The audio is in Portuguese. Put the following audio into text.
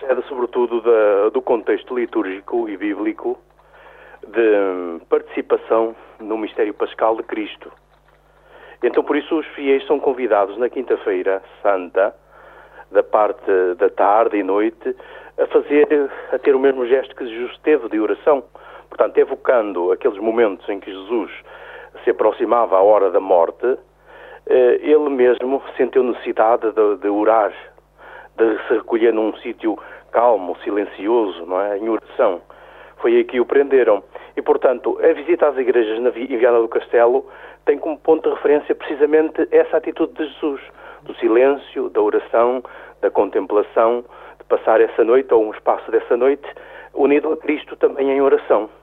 procede sobretudo do contexto litúrgico e bíblico de participação no mistério pascal de Cristo. Então, por isso, os fiéis são convidados na Quinta-feira Santa, da parte da tarde e noite, a ter o mesmo gesto que Jesus teve de oração. Portanto, evocando aqueles momentos em que Jesus se aproximava à hora da morte, ele mesmo sentiu necessidade de orar, de se recolher num sítio calmo, silencioso, não é? Em oração. Foi aí que o prenderam. E, portanto, a visita às igrejas em Viana do Castelo tem como ponto de referência precisamente essa atitude de Jesus, do silêncio, da oração, da contemplação, de passar essa noite, ou um espaço dessa noite, unido a Cristo também em oração.